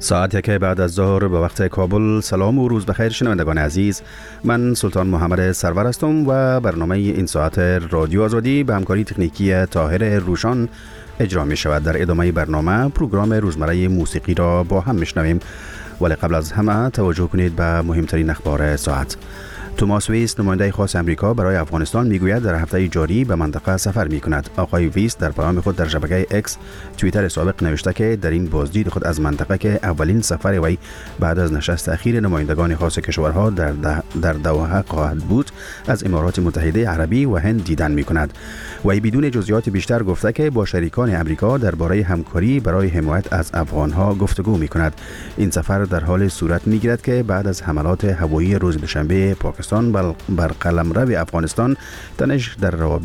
ساعت یک بعد از ظهر به وقت کابل. سلام و روز بخیر شنوندگان عزیز، من سلطان محمد سرور هستم و برنامه این ساعت رادیو آزادی به همکاری تکنیکی طاهر روشان اجرا می شود. در ادامه برنامه پروگرام روزمره موسیقی را با هم میشنویم، ولی قبل از همه توجه کنید به مهمترین اخبار ساعت. توماس ویس، نماینده خاص امریکا برای افغانستان، میگوید در هفته جاری به منطقه سفر میکند. آقای ویس در پیام خود در شبکه اکس توییتر سابق نوشته که در این بازدید خود از منطقه که اولین سفر وی بعد از نشست اخیر نمایندگان خاص کشورها در دوحه خواهد بود، از امارات متحده عربی و هند دیدن میکند. وی بدون جزئیات بیشتر گفته که با شریکان امریکا درباره همکاری برای حمایت از افغانها گفتگو میکند. این سفر در حال صورت میگیرد که بعد از حملات هوایی روز دوشنبه پاکستان بر قلمرو افغانستان تنش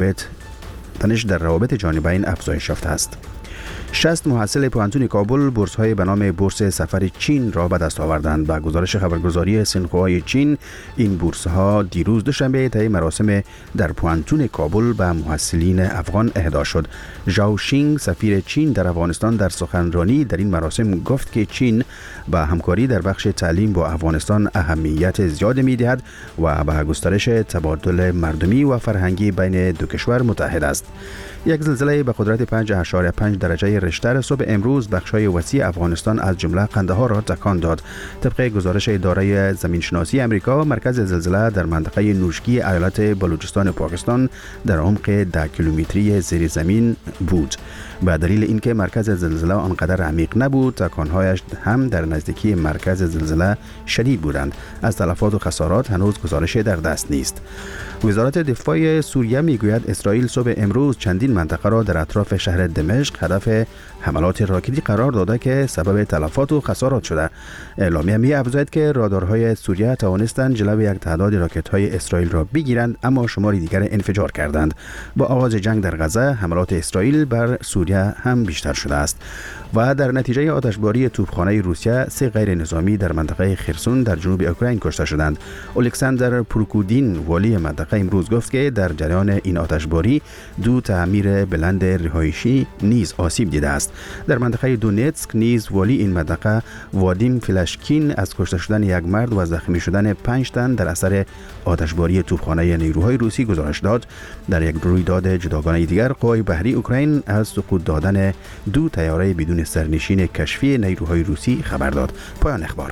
در روابط جانبین افزایش یافته است. 60 محصل پوهنتون کابل بورس‌های به نام بورس سفر چین را به دست آوردند. با گزارش خبرگزاری سینخوای چین، این بورس‌ها دیروز دوشنبه طی مراسم در پوهنتون کابل به محصلین افغان اهدا شد. ژائو شینگ، سفیر چین در افغانستان، در سخنرانی در این مراسم گفت که چین با همکاری در بخش تعلیم با افغانستان اهمیت زیاد می‌دهد و به گسترش تبادل مردمی و فرهنگی بین دو کشور متحد است. یک زلزله به قدرت 5.5 درجه ریشتر صبح امروز بخش‌های وسیع افغانستان از جمله قندهار را تکان داد. طبق گزارش اداره زمینشناسی امریکا، مرکز زلزله در منطقه نوشکی ایالت بلوچستان پاکستان در عمق 10 کیلومتری زیر زمین بود. به دلیل اینکه مرکز زلزله آنقدر عمیق نبود، تکان‌هایش هم در نزدیکی مرکز زلزله شدید بودند. از تلفات و خسارات هنوز گزارش در دست نیست. وزارت دفاع سوریه میگوید اسرائیل صبح امروز چندین منطقه را در اطراف شهر دمشق هدف حملات راکتی قرار داده که سبب تلفات و خسارات شده. اعلامیه می‌افزاید که رادارهای سوریه توانستند جلوی یک تعداد راکت‌های اسرائیل را بگیرند، اما شماری دیگر انفجار کردند. با آغاز جنگ در غزه، حملات اسرائیل بر سوریه هم بیشتر شده است و در نتیجه آتشباری توپخانه روسیه 3 غیر نظامی در منطقه خرسون در جنوب اوکراین کشته شدند. الکساندر پروکودین، والی منطقه، امروز گفت که در جریان این آتشباری 2 تعمیر بلند رهایشی نیز آسیب دیده است. در منطقه دونتسک نیز والی این منطقه وادیم فلاشکین از کشته شدن یک مرد و زخمی شدن 5 تن در اثر آتشباری توپخانه نیروهای روسی گزارش داد. در یک رویداد جداگانه دیگر، قوای بحری اوکراین از سقوط دادن 2 طیاره بدون سرنشین کشفی نیروهای روسی خبر داد. پایان اخبار.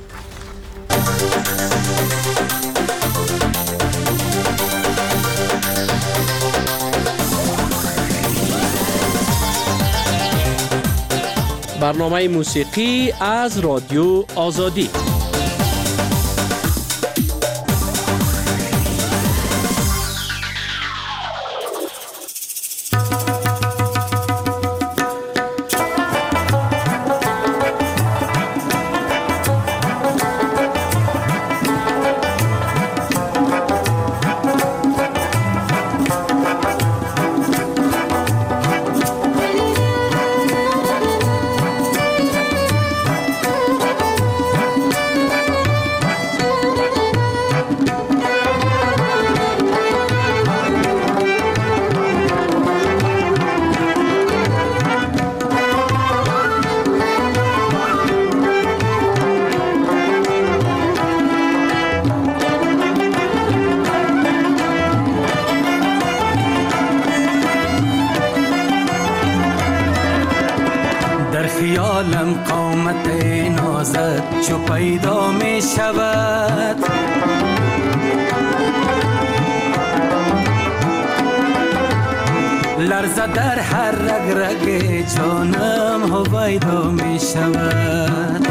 برنامه موسیقی از رادیو آزادی. خیالم قامت نازت چو پیدا می شود، لرزه در هر رگ رگ جانم هویدا می شود.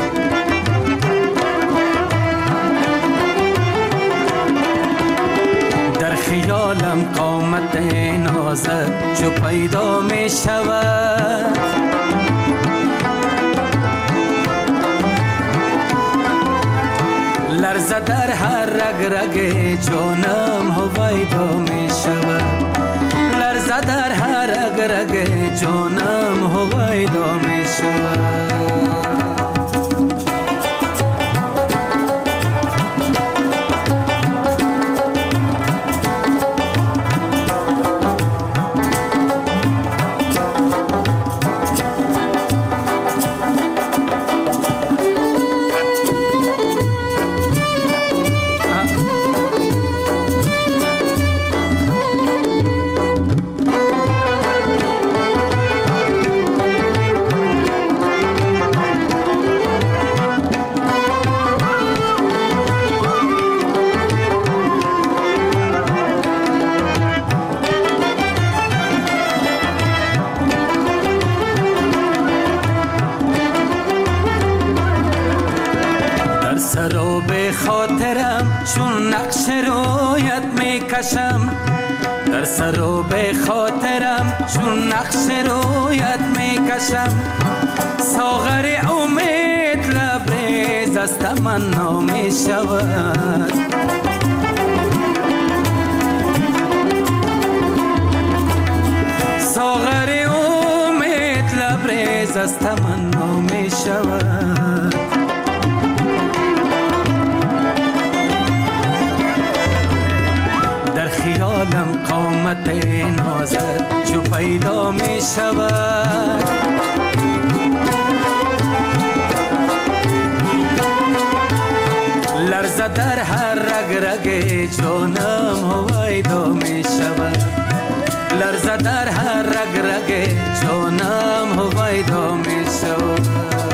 در خیالم قامت نازت چو پیدا می شود، لرزه در هر رگ رگ جانم هویدا می شود، لرزه در هر رگ رگ جانم هویدا می شود. چون نقش رویت میکشم در سر و به خاطرم، چون نقش رویت میکشم. ساغر امید لبریز از تمنا میشود، ساغر امید لبریز از تمنا میشود. در خیالم قامت نازت جو پیدا می شود، لرزه در هر رگ رگ جانم هویدا می شود، لرزه در هر رگ رگ جانم هویدا می شود.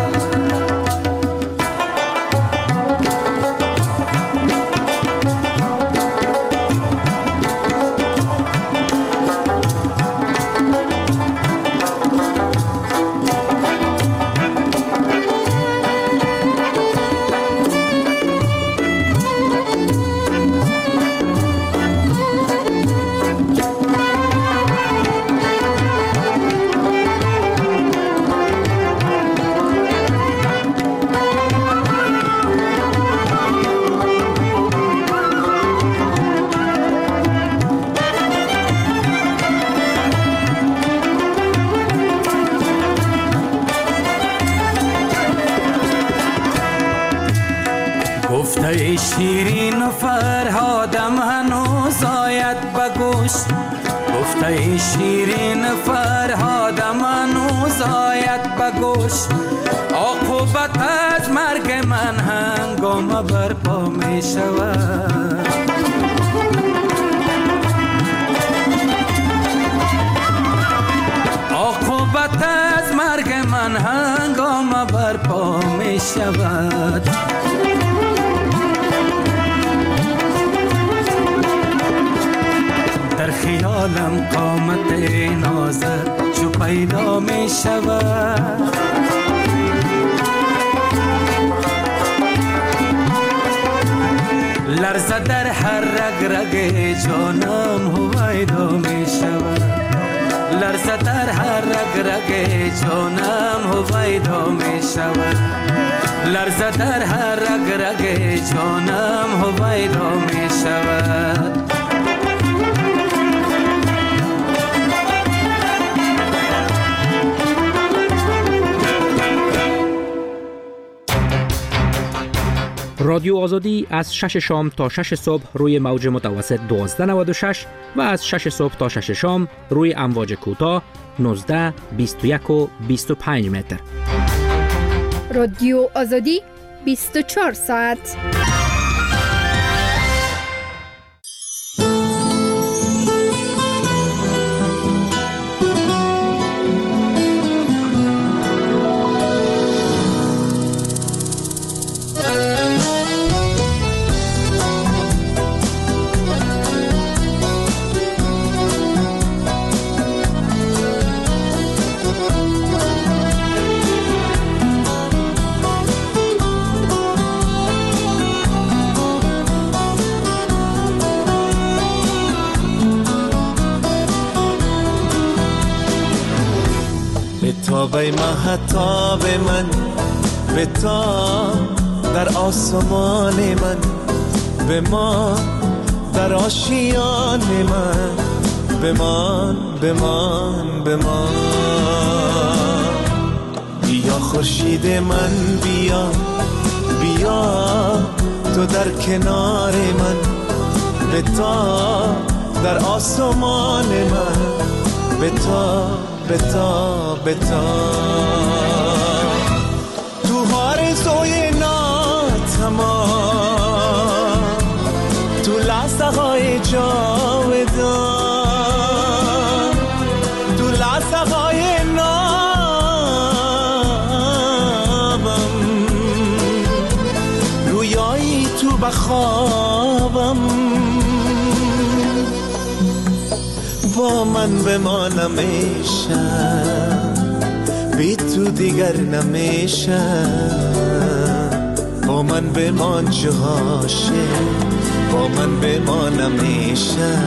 گفته شیرین و فرهادم هنوز آید بگوش، گفته شیرین فرهادم هنوز آید بگوش. عاقبت از مرگ من هنگام برپا می شود، عاقبت از مرگ من هنگام برپا می شود. در خیالم قامت نازت جو پیدا می شود، لرزه در هر رگ رگ جانم هویدا می شود، لرزه در هر رگ رگ جانم هویدا می شود، لرزه در هر رگ رگ جانم هویدا می شود. رادیو آزادی از 6 شام تا 6 صبح روی موج متوسط 1296 و از 6 صبح تا 6 شام روی امواج کوتاه 19، 21 و 25 متر. رادیو آزادی 24 ساعت. به مهتاب من به تا در آسمان من، به ما در آشیان من، بمان بمان بمان. بیا خورشید من بیا، بیا تو در کنار من، به تا در آسمان من، به تا بتا بتا. تو آرزوی ناتمام، تو لحظه های جاودان، تو لحظه های نابم، رویایی تو بخوابم، با من بمانم ایشم، بی تو دیگر نمیشم، با من بمان چه عاشق، با من بمان همیشه.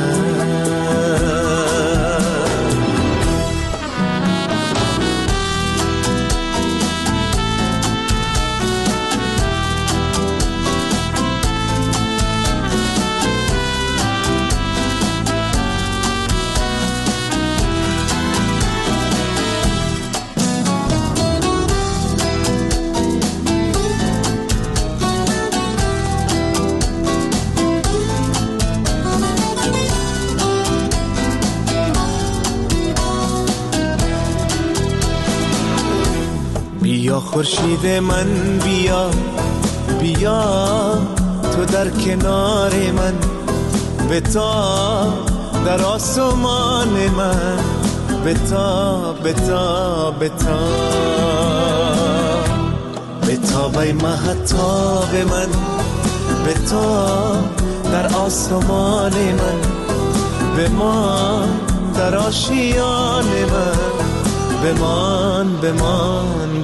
بیا خورشید من بیا، بیا تو در کنار من، بتا در آسمان من، بتا بتا بتا بتا بی مهتاب من، بتا در آسمان من، بمان در آشیان من، بمان بمان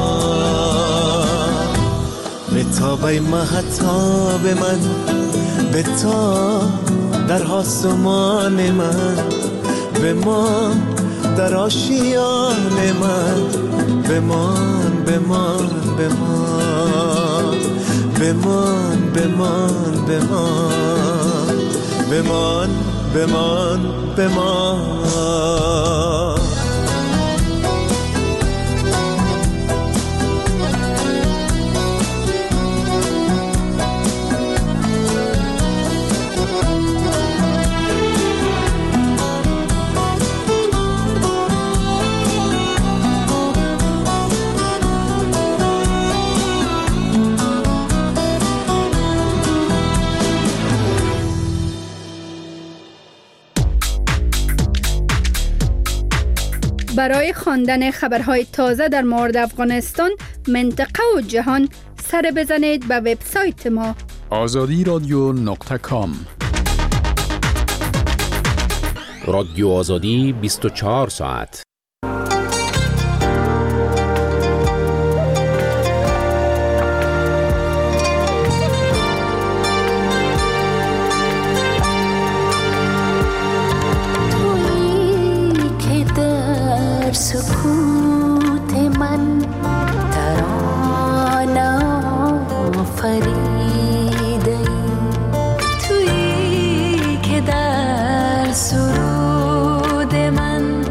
بمان بتا بی مهتاب من، بتا در آسمان من، بمان در آشیان من، بمان بمان بمان بمان بمان بمان بمان بمان بمان. برای خواندن خبرهای تازه در مورد افغانستان، منطقه و جهان، سر بزنید به وبسایت ما azadiradyo.com. رادیو آزادی 24 ساعت. سکوت من ترانه آفریده، تویی که در سرود من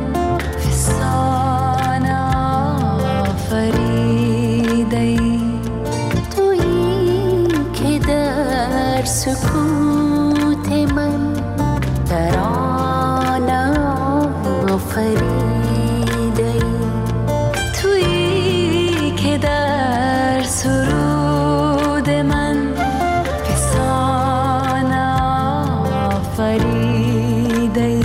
فسانه آفریده، تویی که در سکوت من ترانه آفریده، در سرود من فسانه آفریده.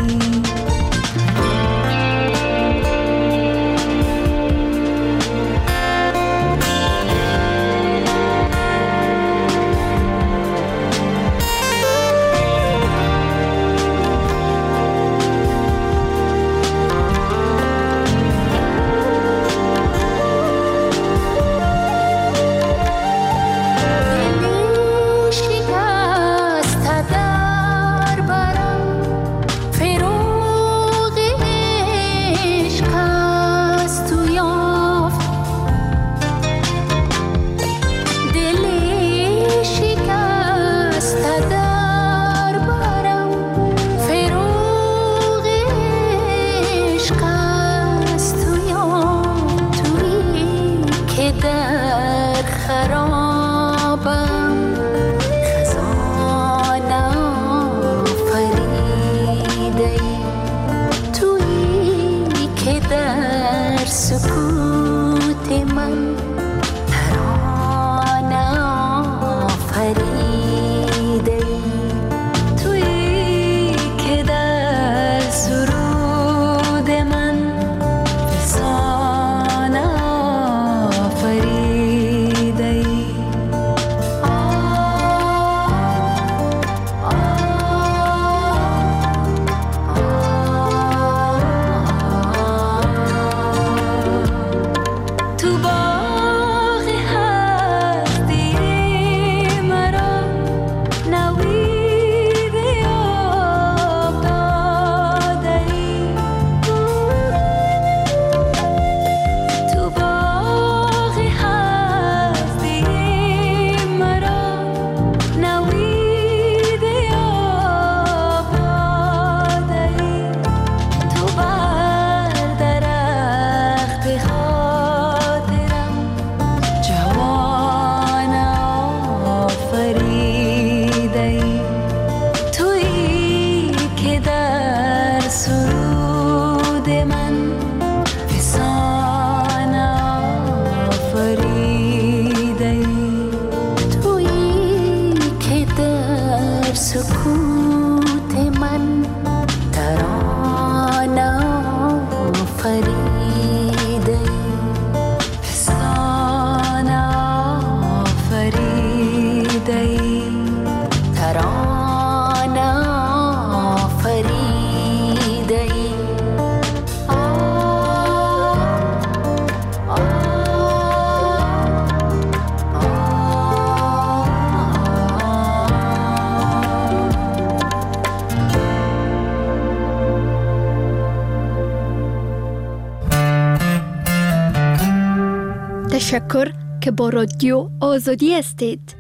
تشکر که با رادیو آزادی هستید.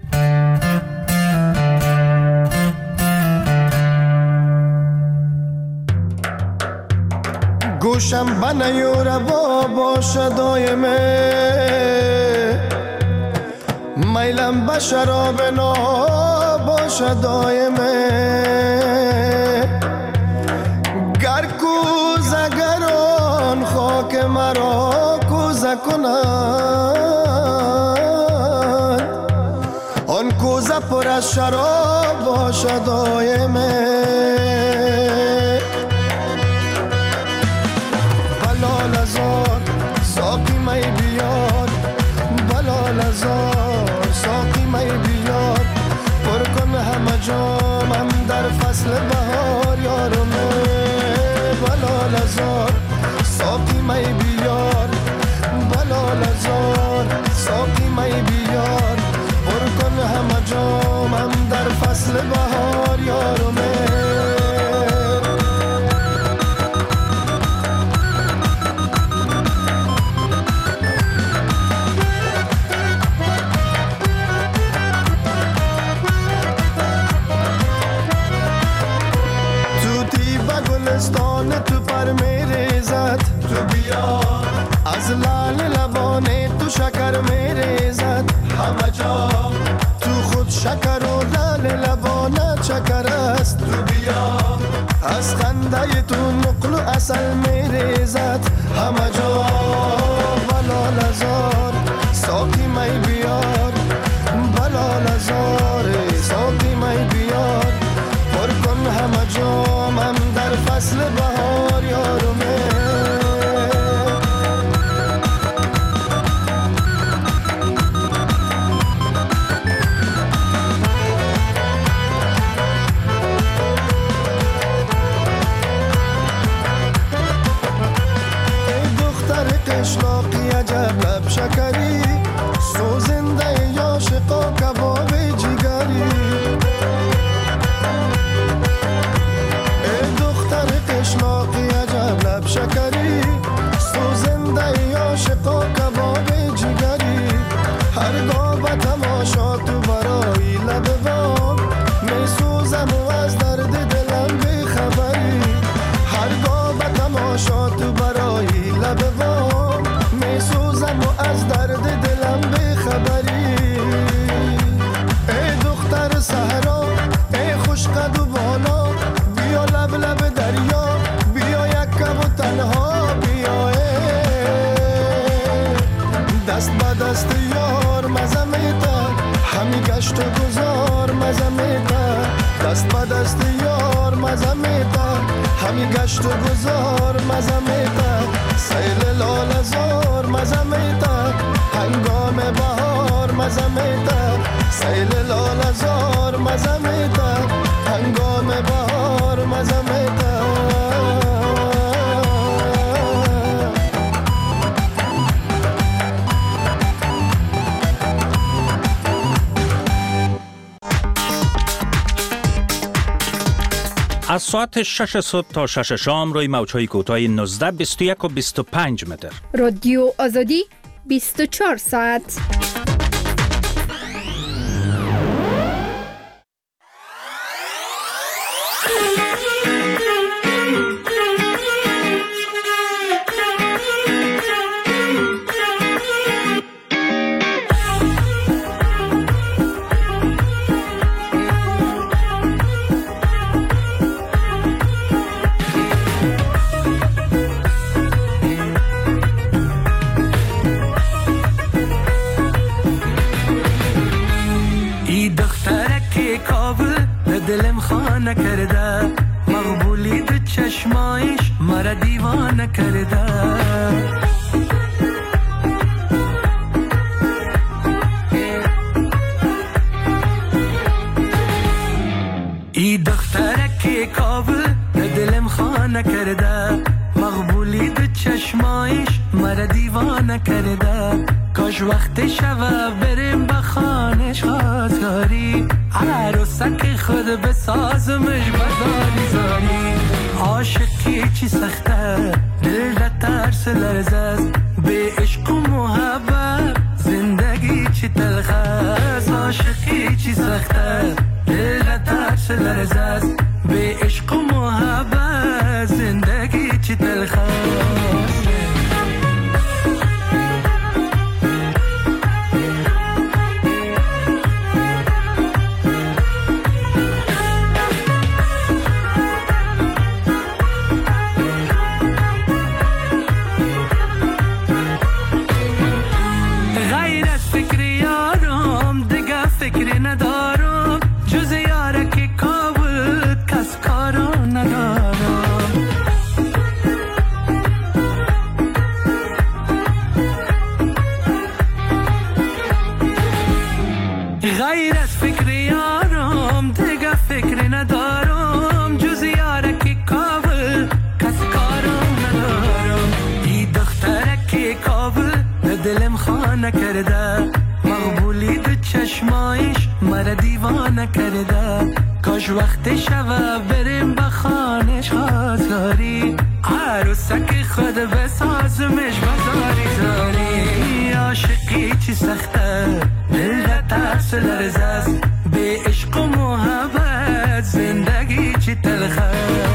گوشم بنیور باشه دایمه، میلم به شراب نا باشه دایمه، گر کوزه گران خاک مرا کوزه کنند، آن کوزه پر از شراب باشه دایمه. بلال ازار ساقی می بیار، بلال ازار ساقی می بیار، پر کن همه جامم در فصل بهار یارمه. بلال ازار ساقی می بیار، بلال ازار ساقی می بیار، پر کن همه جامم در فصل بهار یارمه. تو پر میریزد، تو بیا از لال لبانه تو شکر میریزد، همه جا تو خود شکر و لال لبانه شکر است، تو بیا از خنده تو نقل و اصل میریزد، همه جا. بلال ازار ساقی می بیار، بلال ازار ساقی می بیار، پر کن همه جامم در فصل بهار یارمه. ای دختر قشلاقی عجب لب شکری، سوزنده عاشقا کباب جگری، قشلاقی عجب لب شکری، سوزنده عاشقا کباب جگری، هرگاه به تماشا تو برای لب بام می سوزم و از درد دلم بی خبری، هرگاه به تماشا تو برای لب بام می سوزم و از درد دلم بی خبری. ای دختر صحرا ای خوش قد و بالا، بیا لب لب دریا، بیا یک کم و تنها بیا، دست به دست یار مزه میده، همی گشت و گذار مزه میده، دست به دست یار مزه میده، همی گشت و گذار مزه میده، سیل لال ازار مزه میده، هنگام بهار مزه میده، سیل لال ازار مزه میده، هنگام بهار مزه میده. از ساعت 6 صبح تا 6 شام روی موج‌های کوتاه 19، 21 و 25 متر. رادیو آزادی 24 ساعت. دلم خانه کرده، مقبولی دو چشمایش مرا دیوانه کرده. ای دختره که کابل دلم خانه کرده، مقبولی دو چشمایش مرا دیوانه کرده. کاش وقت شوه بریم به خانش خواستگاری، عروسک خود بسازمش بداری زاری. عاشقی چی سخته دل را ترس لرزه است، به عشق و محبت خانه کرده، مقبولی دو چشمایش مرا دیوانه کرده. کاش وقت شوه بریم به خانش خواستگاری، عروسک خود بسازمش بزاری زاری. عاشقی چی سخته، دل ده ترس لرز است، به عشق و محبت زندگی چی تلخه.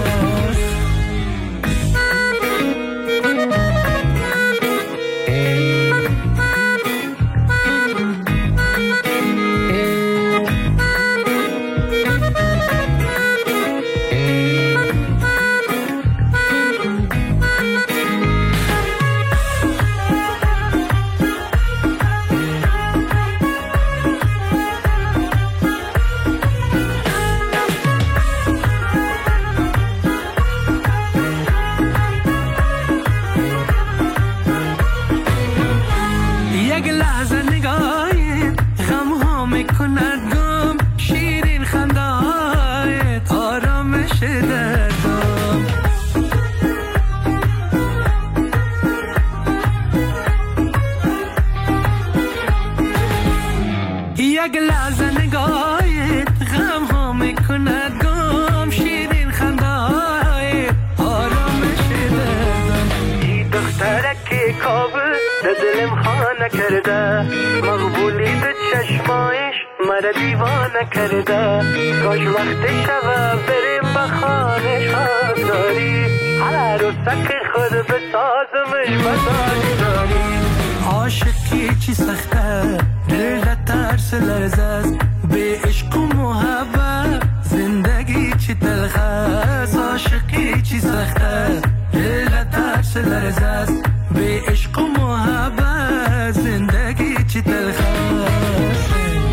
یک لحظه نگاهت غم ها میکند گم، شیرین خندهایت آرامش دردم. این دخترک کابل دلم خانه کرده، مقبولی به چشمایش مرا دیوانه کرده. کاش وقت شوه بریم به خانش خواستگاری، عروسک خود بسازمش بزاری داری. عاشقی چی سخته، دل ده ترس لرز است، به عشق و محبت زندگی چی تلخ است. عاشقی چی سخته، دل ده ترس لرز است، به عشق و محبت زندگی چی تلخ است.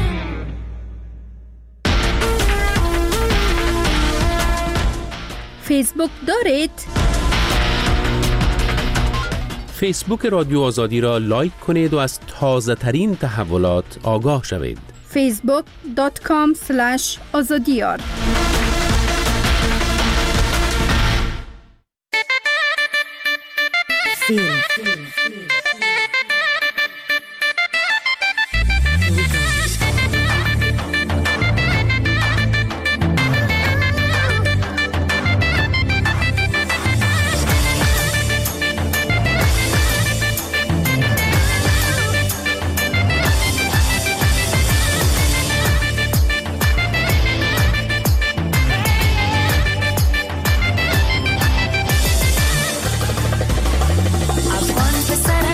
فیسبوک دارید؟ فیسبوک رادیو آزادی را لایک کنید و از تازه ترین تحولات آگاه شوید. facebook.com/azadiyar افغان پسر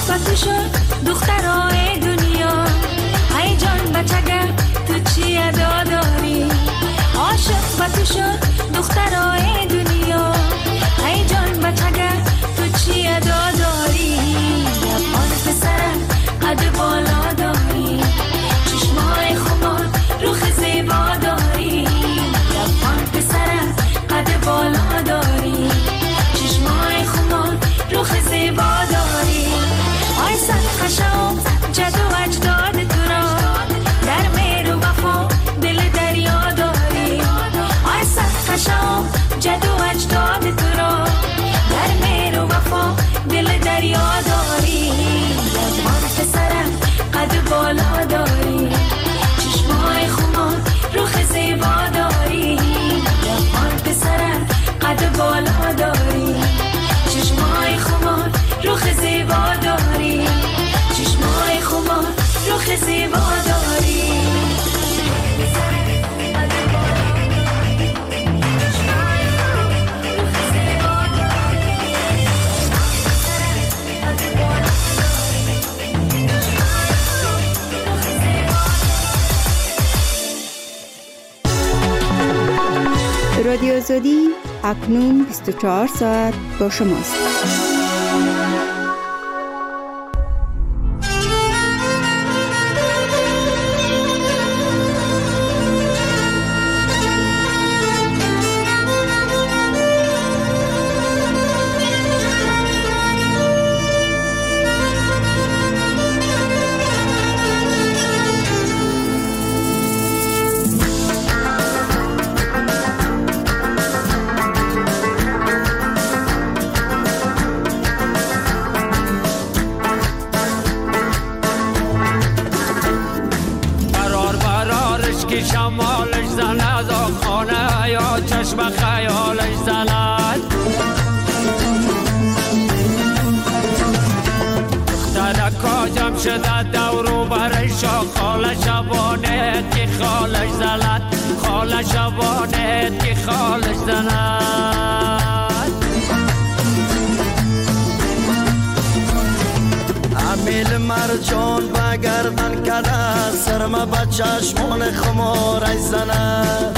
با تو شد دخترای دنیا، ای جان بچگه تو چی ادا داری؟ عاشق با تو شد دخترای دنیا، ای جان بچگه تو چی ادا داری؟ لبان پسرم قد بالا داری، چشمای خمار روخ زیبا داری. لبان پسرم قد بالا داری، چشمای خمار روخ زیبا داری. آی صد خشم جد و اجداد تو را، در مهر و وفا دل دریا داری. آی صد خشم جد و اجداد تو را، در مهر و وفا دل دریا داری. لبان پسرم قد بالا داری، چشمای خمار روخ زیبا داری. لبان پسرم قد بالا داری، چشمای خمار روخ زیبا داری. چشمای خمار روخ زیبا داری. رادیو آزادی اکنون 24 ساعت با شماست. شمالش زند و خانه یا چشم خیالش زند. دخترکا جمع شده دورو برش و خاله شبانه که خالش زند، خاله شبانه که خالش زند. امیل مرجان و گردن کده، سرما با چشمان خمارش زند.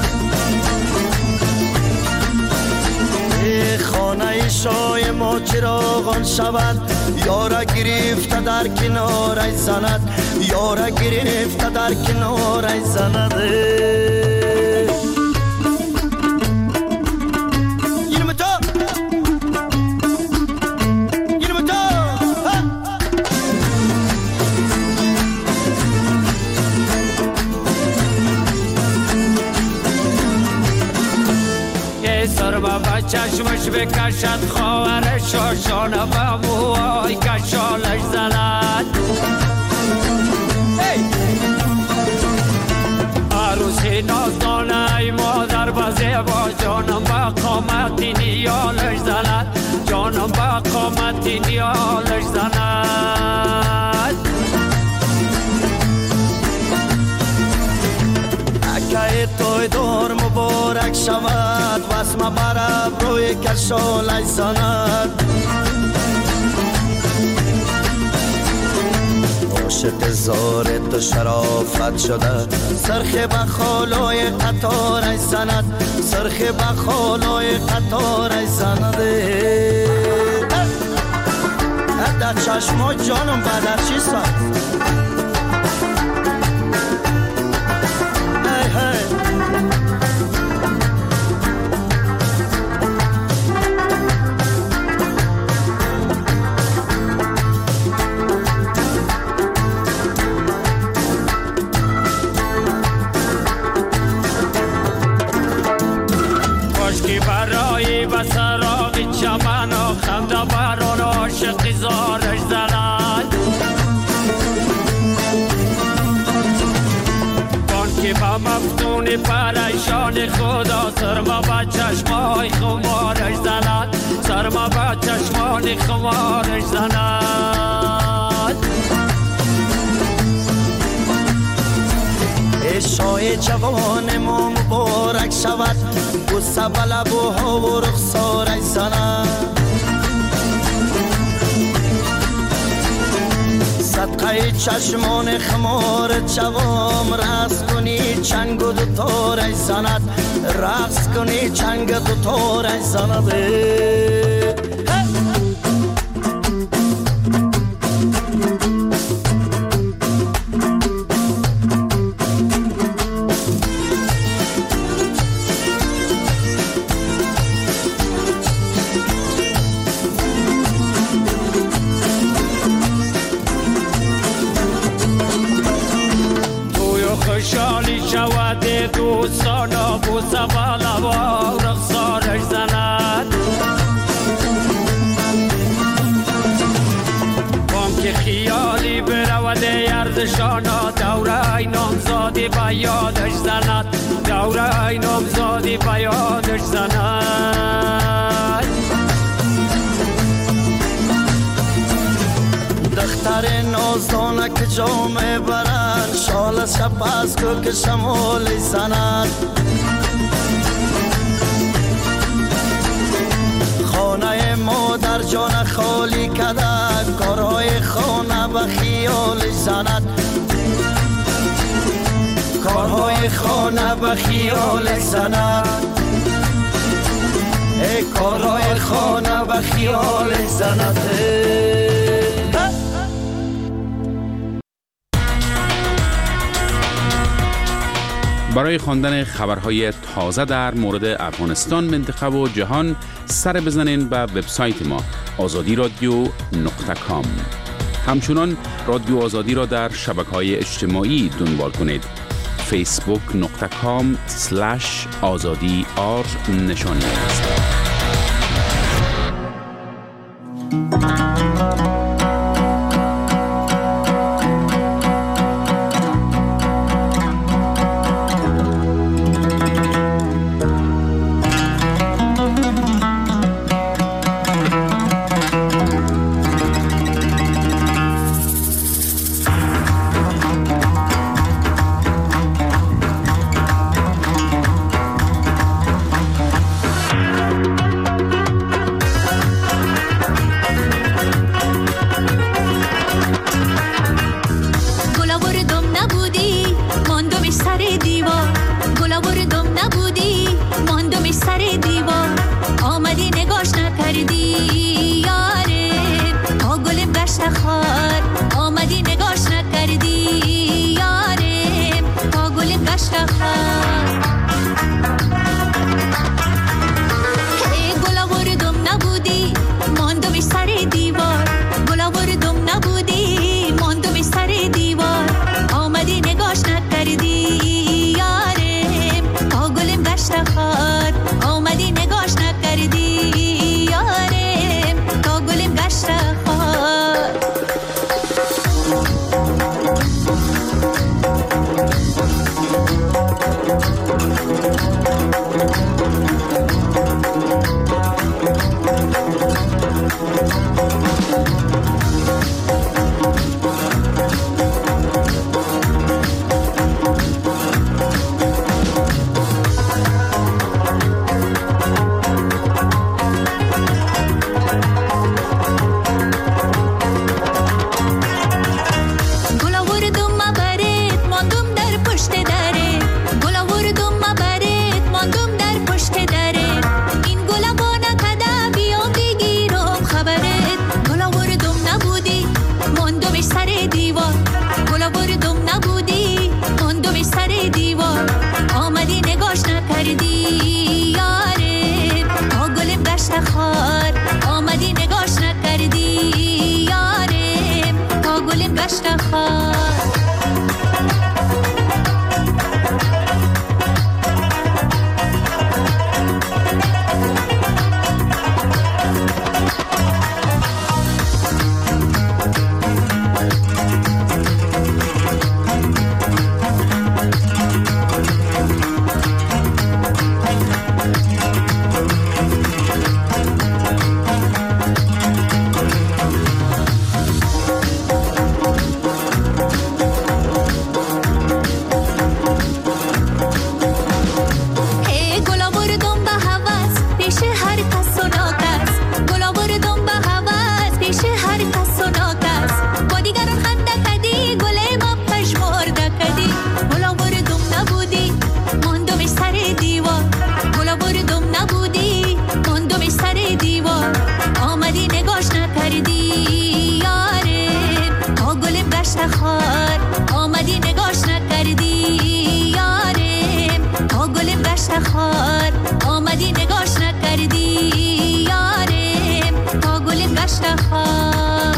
ای خانه شای ما چراغان شود، یاره گرفته در کنارش زند، یاره گرفته در کنارش زند. چشمش بکشد خواهر شاشانه و موهای کشالش زند. عروسی نازدانه ای مادر بزه با جانم با قامتی نیالش زند، جانم با قامتی نیالش زند. اکه توی دور مبارک شود، واسم برب روی کشالش زند. عاشق زار تو شرافت شده، سرخ بخالای قطارش زند، سرخ بخالای قطارش زند. در چشما جانم بدر چی سند. برای بسراغ چمن و خنده بران عاشق زارش زند. بانکی با مفتون پریشان خدا، سرما با چشمای خمارش زند، سرما با چشمان خمارش زند. شای جوان ما مبارک شود، بوسه بلبوها و رخسارش زند. چشمان خمار چوام رقص کنی چنگ و دوتارش زند رقص کنی چنگ دوتارش زند خوشحالی شود دوستانا بوسه بالا و رخسارش زند بام که خیالی برود ارزشانا دوره نامزادی به یادش زند دوره نامزادی به یادش زند دختر نازدانک جامه برند شال شپس کو که شمال زند خانه مادر جان خالی کده کارهای خانه به خیال زند کارهای خانه به خیال زند ای کارهای خانه به خیال زند برای خواندن خبرهای تازه در مورد افغانستان، منطقه و جهان سر بزنین به وبسایت ما azadiradio.com. همچنان رادیو آزادی را در شبکه‌های اجتماعی دنبال کنید. facebook.com/azadi_r نشانی است. گل دشت خار.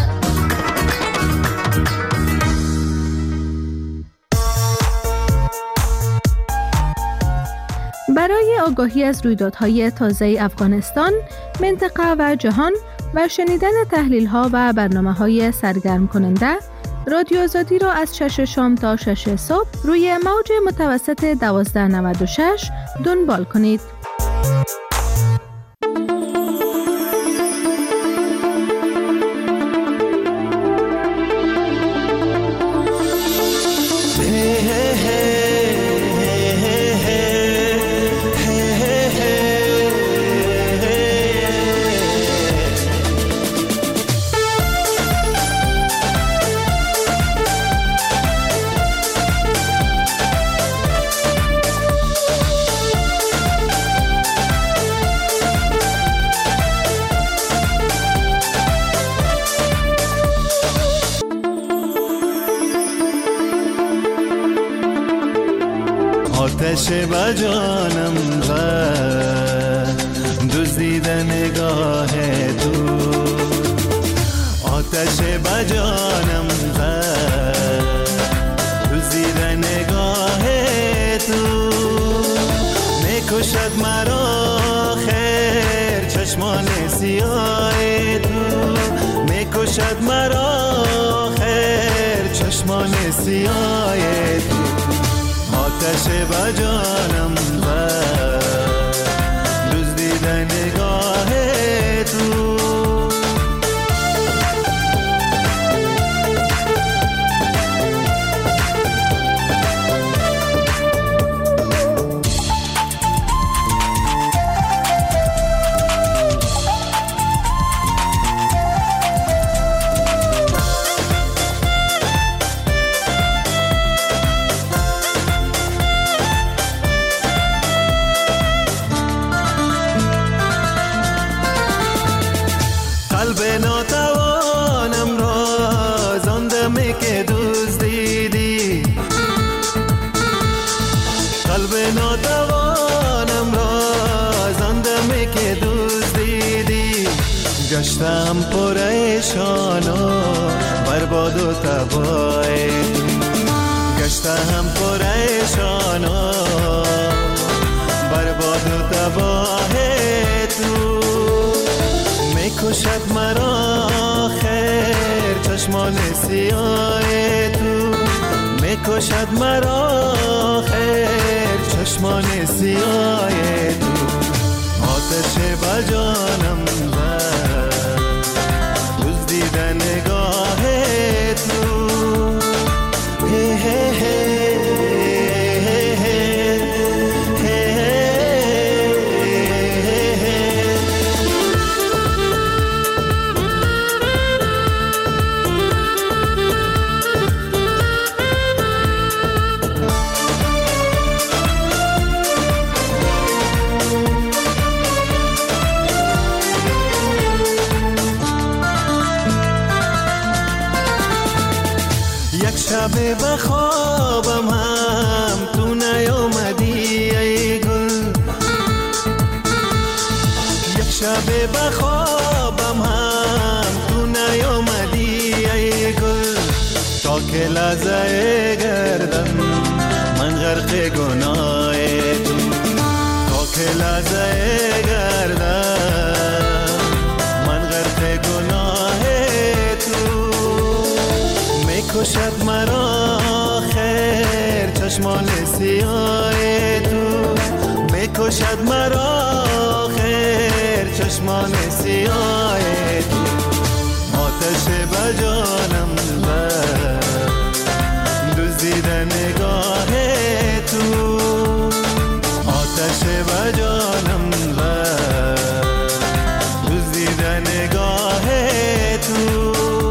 برای آگاهی از رویدادهای تازه افغانستان، منطقه و جهان و شنیدن تحلیل‌ها و برنامه‌های سرگرم کننده، رادیو آزادی را از 6 شام تا 6 صبح روی موج متوسط 1296 دنبال کنید. آتش با جانم زد دزدید نگاه تو، آتش با جانم زد دزدید نگاه تو، میکشد مرا خیر چشمان سیاه تو، میکشد مرا خیر چشمان سیاه تو، آتش با جانم بر دزدید نگاه تو. قلب ناتوانم را زندمی که دزدیدی، قلب ناتوانم را زندمی که دزدیدی، گشتم پریشان و برباد و تباه، گشتم پریشان و برباد و تباه تو، میکشد مرا خیر چشمان سیاه تو، میکشد مرا خیر چشمان سیاه تو، آتش با جانم بر دزدید نگاه تو. هی هی هی شب بخوابم هم تو نیامدی ای گل، یک شب بخوابم هم تو نیامدی ای گل، تا که لحظه گردم من غرق گناه تو، تا که لحظه گردم من غرق گناه تو، میکشد مرا خیر چشمان سیاه تو، میکشد مرا خیر چشمان سیاه تو، آتش با جانم بر دزدید نگاه تو، آتش با جانم بر دزدید نگاه تو.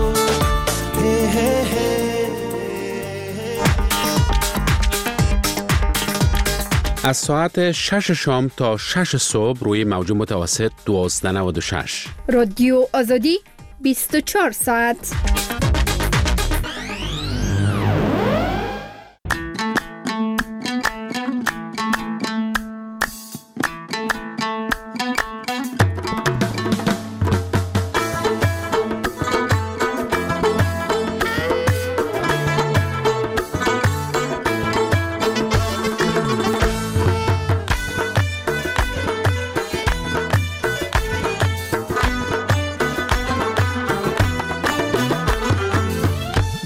از ساعت 6 شام تا 6 صبح روی موج متوسط 1296 رادیو آزادی 24 ساعت.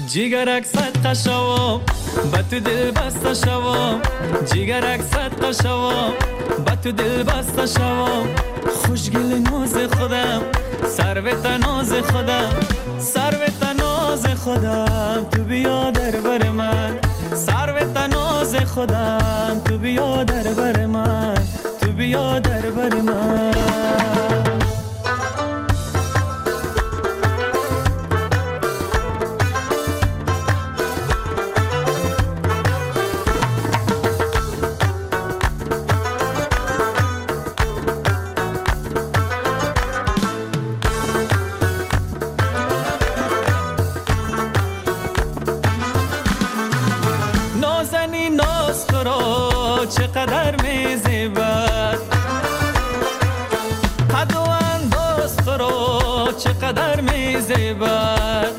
جیگرک صدقه شوم با تو دل بسته شوم جیگرک صدقه شوم با تو دل بسته شوم خوشگل ناز خودم سروت ناز خودم سروت ناز خودم تو بیا در بر من سروت ناز خودم تو بیا در بر من تو بیا در بر من چقدر میزیبد قد و انداز تو رو چقدر میزیبد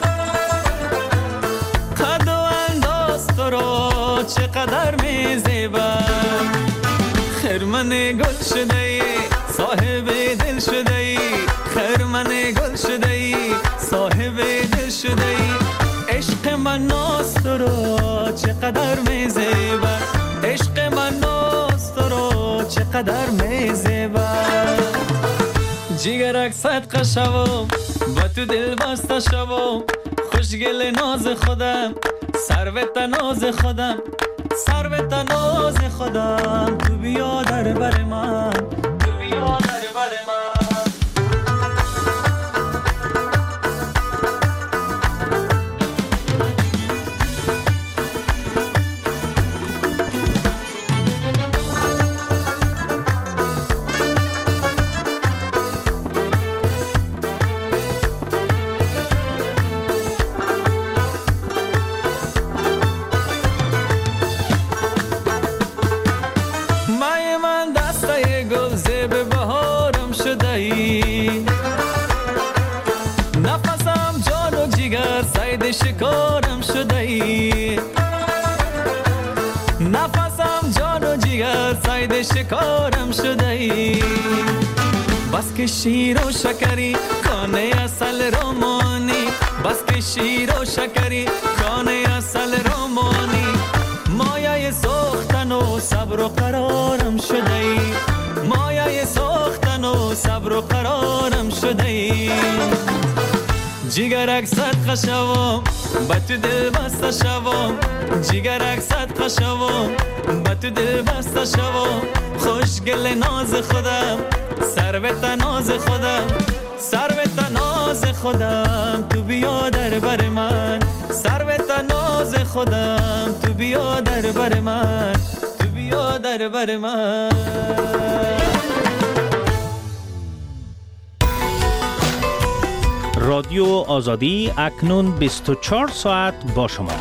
قد و انداز تو رو چقدر میزیبد خرمن گل شده ای صاحب دل شده ای خرمن گل شده ای صاحب دل شده ای عشق من ناز تو رو چقدر میزیبد عشق من ناز تو رو چقدر میزیبد جیگرک صدقه شوم با تو دل بسته شوم خوشگل ناز خودم سروت ناز خودم سروت ناز خودم تو بیا در بر من تو بیا در بر من نفسم جان و جگر صید شکارم شده ای نفسم جان و جگر صید شکارم شده ای بس که شیر و شکری کانه اصل رومانی بس که شیر و شکری کانه اصل رومانی مایه سوختن و صبر و قرارم شده ای مایه سوختن و صبر و قرارم شده ای جیگرک صدقه شوم با تو دل بسته شوم جیگرک صدقه شوم با تو دل بسته شوم خوشگل ناز خودم سروت ناز خودم سروت ناز خودم تو بیا در بر من سروت ناز خودم تو بیا در بر من تو بیا در بر من رادیو آزادی اکنون 24 ساعت با شما.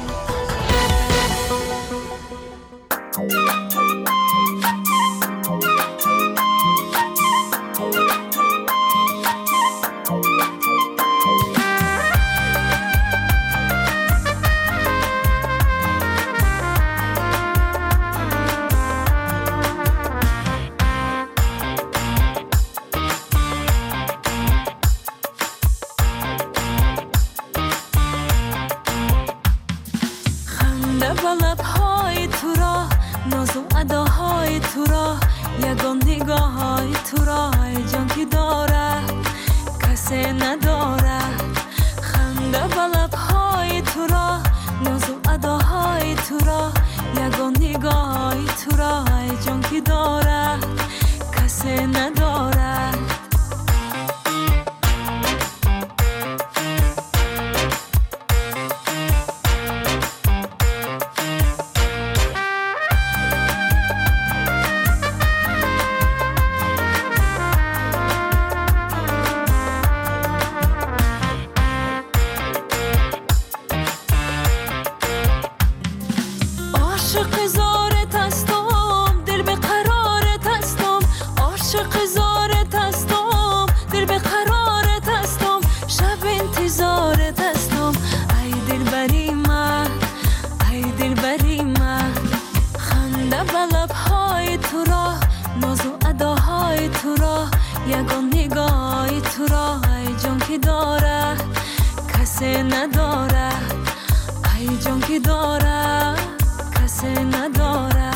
که داره کسی نداره.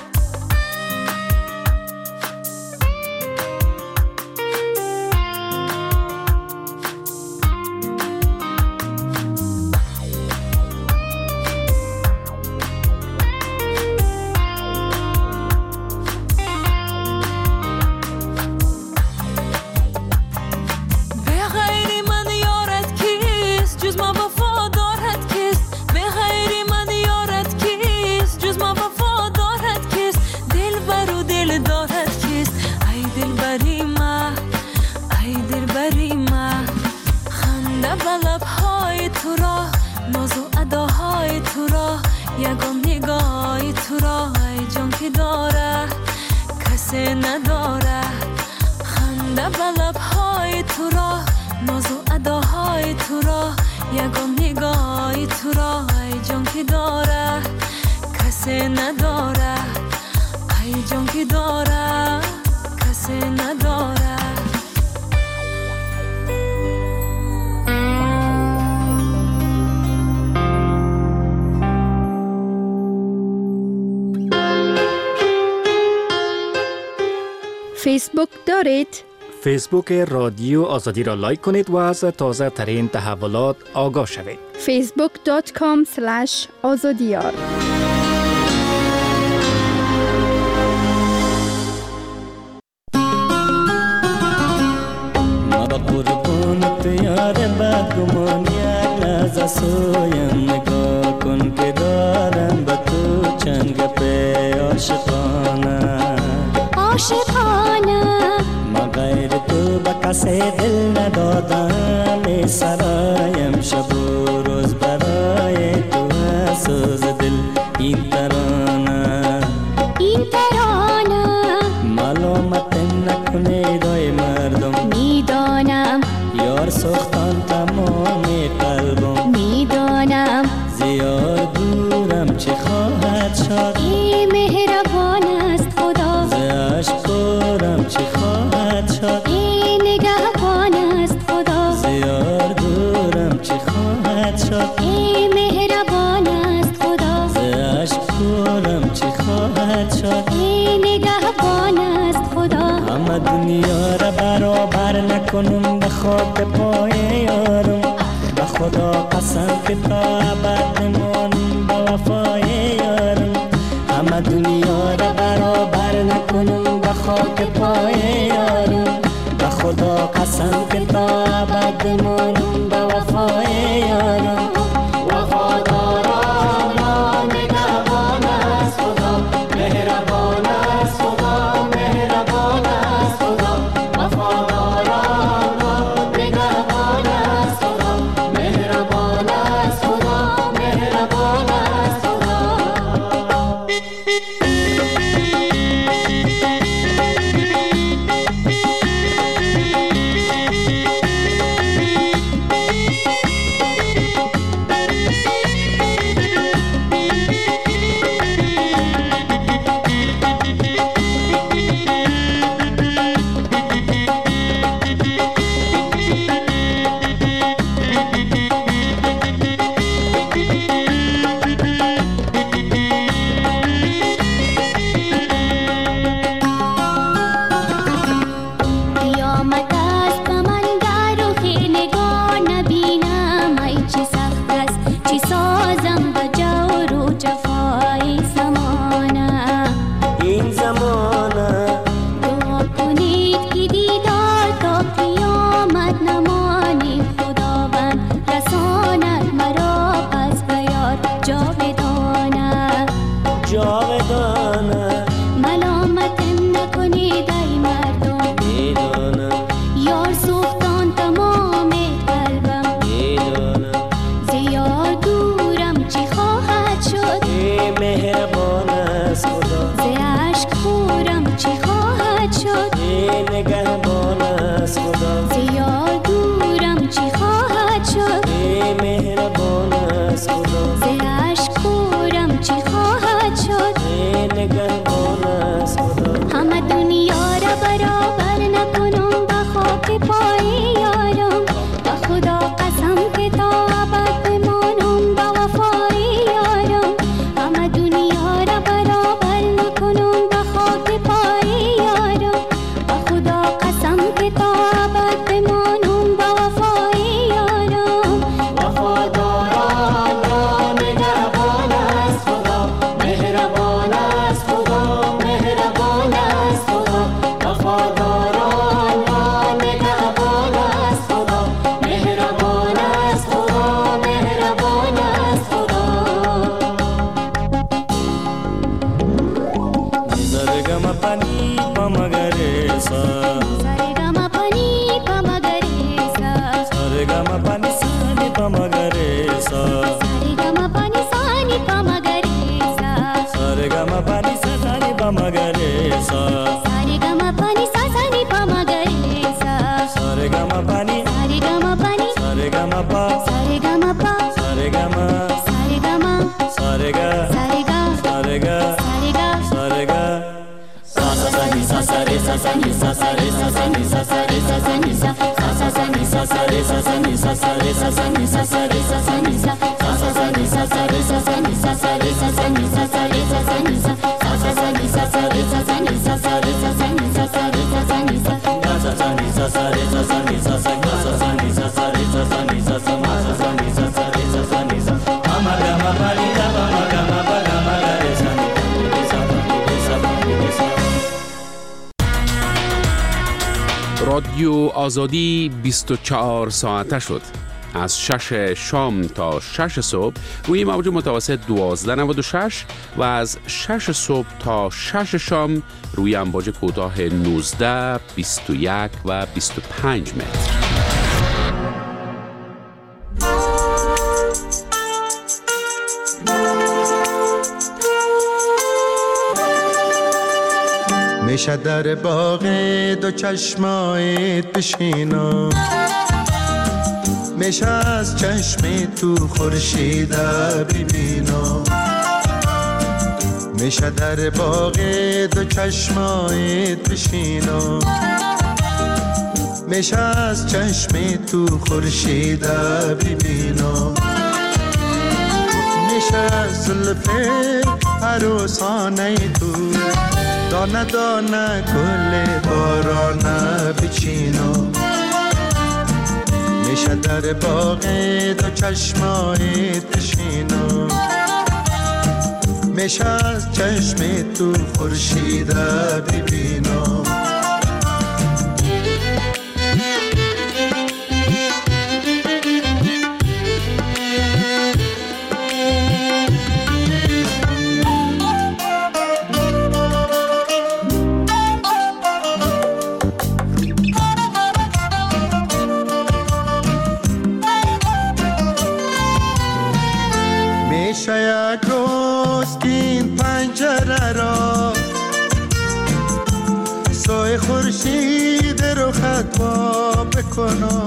یگان نگاهی تو را ای جان که داره کسی نداره. خنده به لبهای تو را ناز و اداهای تو را یگان نگاهی تو را ای جان که داره کسی نداره. ای جان که داره کسی نداره. فیسبوک دارید؟ فیسبوک رادیو آزادی را لایک کنید و از تازه ترین تحولات آگاه شوید. facebook.com/azadiyar. ما با قربونت یار بدگمان یک لحظه سویم نگاه کن که دارم با تو چند گپه عاشقانه. ما غیر تو با کسی دل ندادم. سرایم شب و روز برای تو سوز دل این ترانه معلومت نکنید ای مردم. میدانم یار سختان تمام قلبم. میدانم زیاد دورم چه خواهد شد. ای مهربان است خدا. زیاش دورم چه خواهد شد. ای نگهبان است خدا. زیاد دورم چه خواهد شد. ای مهربان است خدا. زیاش دورم چه خواهد شد. ای نگهبان است خدا. همه دنیا را برابر نکنم به خاک پای یارم. به خدا قسم که تا ابد نمانم به وفای یارم. همه دنیا را برابر نکنم به خاک پای یارم. به خدا قسم که تا ابد نمانم به وفای یارم. وفاداران را نگهبان است خدا. مهربان است خدا. مهربان است خدا. وفاداران را نگهبان است خدا. مهربان است خدا. رادیو آزادی 24 ساعته شد. از 6 شام تا 6 صبح روی موج متوسط 1296 و از 6 صبح تا 6 شام روی امواج کوتاه 19، 21 و 25 متر. میشه در باغ دو چشمایت بشینم، میشه از چشم تو خورشید ببینم، میشه در باغ دو چشمایت بشینم، میشه از چشم تو خورشید ببینم، میشه از زلف عروسانه تو دانه دانه گل بارانه بچینم، میشه در باغ دو چشمایت بشینم، میشه از چشم تو خورشید ببینم. یک روز که این پنجره را سایه خورشید رو خطبا بکنم،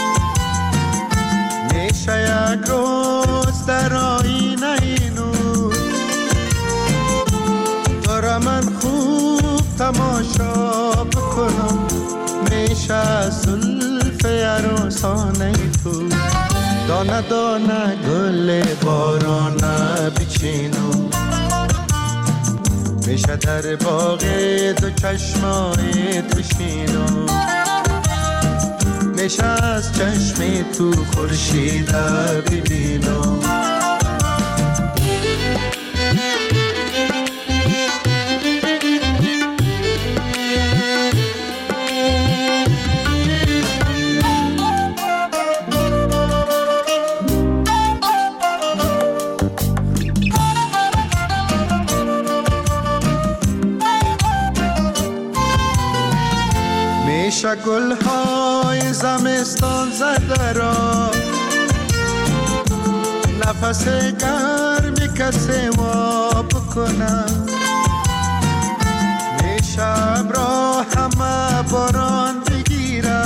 میشه یک روز در آینه نور داره من خوب تماشا بکنم، میشه از زلف عروسانه تو دانه دانه گل بارانه بچینم، میشه در باغ دو چشمایت بشینم، میشه از چشم تو خورشید ببینم. میشه گل‌های زمستان زده را نفس گرمی کسی وا بکنم، میشه ابرا همه باران بگیره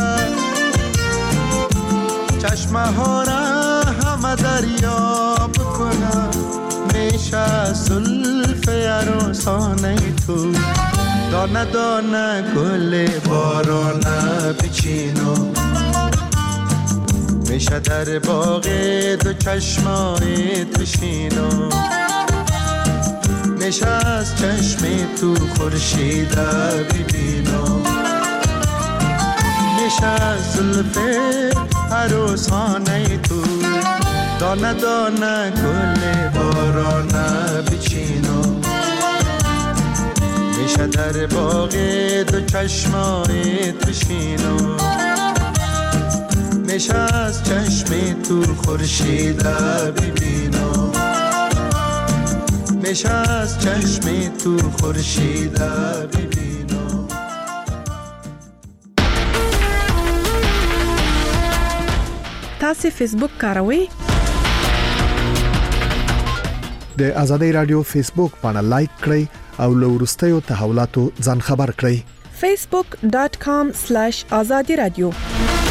چشمه ها را همه دریا بکنم، میشه زلف عروسانه تو دانه دانه گل بارانه بچینم، میشه در باغ دو چشمایت بشینم، میشه از چشم تو خورشید ببینم، میشه از زلف عروسانه تو دانه دانه گل بارانه بچینم، میشه در باغ دو چشمایت بشینم، میشه از چشم تو خورشید ببینم، میشه از چشم تو خورشید ببینم. تاسو فیسبوک کاروئ؟ د آزادۍ رادیو فیسبوک باندې لایک کړئ او له وروستیو تحولاتو ځان خبر کړئ. facebook.com/azadi radio